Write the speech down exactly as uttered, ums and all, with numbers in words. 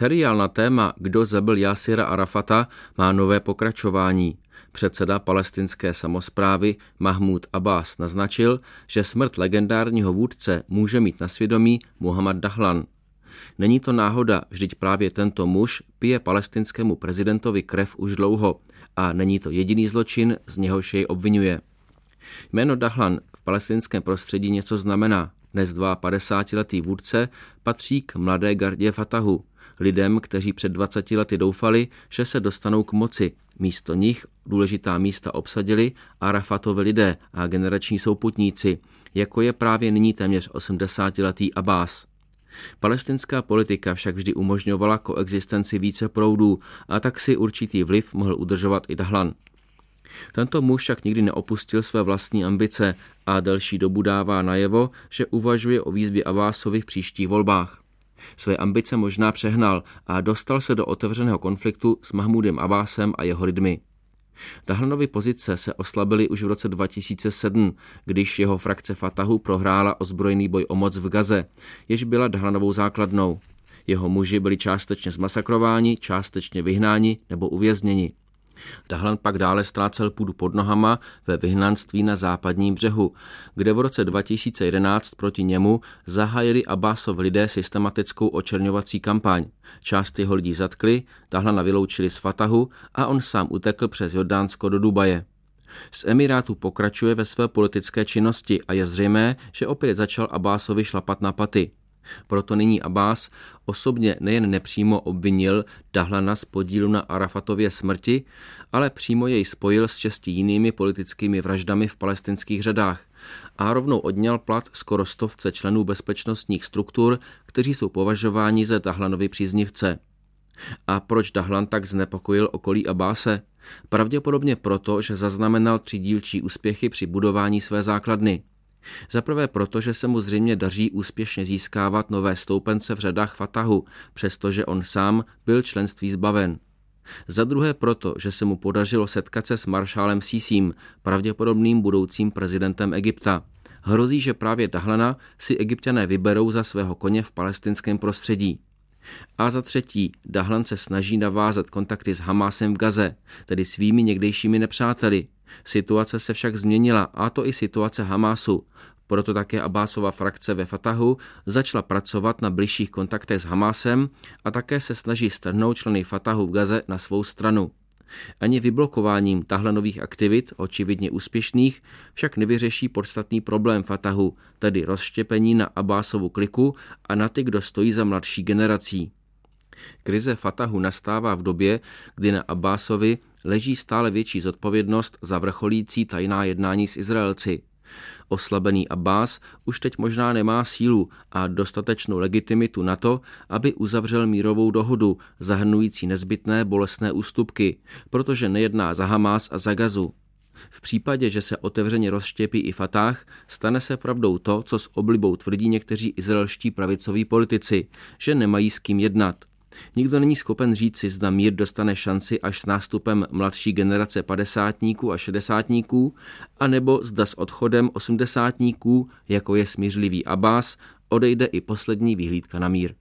Seriál na téma Kdo zabil Jásira Arafata má nové pokračování. Předseda palestinské samosprávy Mahmud Abbas naznačil, že smrt legendárního vůdce může mít na svědomí Muhammad Dahlan. Není to náhoda, vždyť právě tento muž pije palestinskému prezidentovi krev už dlouho a není to jediný zločin, z něhož jej obvinuje. Jméno Dahlan v palestinském prostředí něco znamená. Dnes padesátiletý vůdce patří k mladé gardě Fatahu, lidem, kteří před dvaceti lety doufali, že se dostanou k moci. Místo nich důležitá místa obsadili Arafatovi lidé a generační souputníci, jako je právě nyní téměř osmdesátiletý Abbas. Palestinská politika však vždy umožňovala koexistenci více proudů a tak si určitý vliv mohl udržovat i Dahlan. Tento muž však nikdy neopustil své vlastní ambice a delší dobu dává najevo, že uvažuje o výzvě Abbasovi v příštích volbách. Své ambice možná přehnal a dostal se do otevřeného konfliktu s Mahmudem Abbasem a jeho lidmi. Dahlanovy pozice se oslabily už v roce dva tisíce sedm, když jeho frakce Fatahu prohrála ozbrojený boj o moc v Gaze, jež byla Dahlanovou základnou. Jeho muži byli částečně zmasakrováni, částečně vyhnáni nebo uvězněni. Dahlan pak dále ztrácel půdu pod nohama ve vyhnanství na západním břehu, kde v roce dva tisíce jedenáct proti němu zahájili Abbasovi lidé systematickou očerňovací kampaň. Část jeho lidí zatkli, Dahlana vyloučili z Fatahu a on sám utekl přes Jordánsko do Dubaje. Z Emirátu pokračuje ve své politické činnosti a je zřejmé, že opět začal Abbasovi šlapat na paty. Proto nyní Abbas osobně nejen nepřímo obvinil Dahlana z podílu na Arafatově smrti, ale přímo jej spojil s šesti jinými politickými vraždami v palestinských řadách a rovnou odňal plat skoro stovce členů bezpečnostních struktur, kteří jsou považováni za Dahlanovi příznivce. A proč Dahlan tak znepokojil okolí Abbase? Pravděpodobně proto, že zaznamenal tři dílčí úspěchy při budování své základny. Za prvé proto, že se mu zřejmě daří úspěšně získávat nové stoupence v řadách Fatahu, přestože on sám byl členství zbaven. Za druhé proto, že se mu podařilo setkat se s maršálem Sísím, pravděpodobným budoucím prezidentem Egypta. Hrozí, že právě Dahlana si Egypťané vyberou za svého koně v palestinském prostředí. A za třetí, Dahlan se snaží navázat kontakty s Hamásem v Gaze, tedy svými někdejšími nepřáteli. Situace se však změnila, a to i situace Hamásu. Proto také Abbasova frakce ve Fatahu začala pracovat na bližších kontaktech s Hamásem a také se snaží strhnout členy Fatahu v Gaze na svou stranu. Ani vyblokováním Dahlanových aktivit, očividně úspěšných, však nevyřeší podstatný problém Fatahu, tedy rozštěpení na Abbasovu kliku a na ty, kdo stojí za mladší generací. Krize Fatahu nastává v době, kdy na Abbasovi leží stále větší zodpovědnost za vrcholící tajná jednání s Izraelci. Oslabený Abbas už teď možná nemá sílu a dostatečnou legitimitu na to, aby uzavřel mírovou dohodu, zahrnující nezbytné bolestné ústupky, protože nejedná za Hamás a za Gazu. V případě, že se otevřeně rozštěpí i Fatah, stane se pravdou to, co s oblibou tvrdí někteří izraelští pravicoví politici, že nemají s kým jednat. Nikdo není schopen říci, zda mír dostane šanci až s nástupem mladší generace padesátníků a šedesátníků, anebo zda s odchodem osmdesátníků, jako je smířlivý Abbas, odejde i poslední vyhlídka na mír.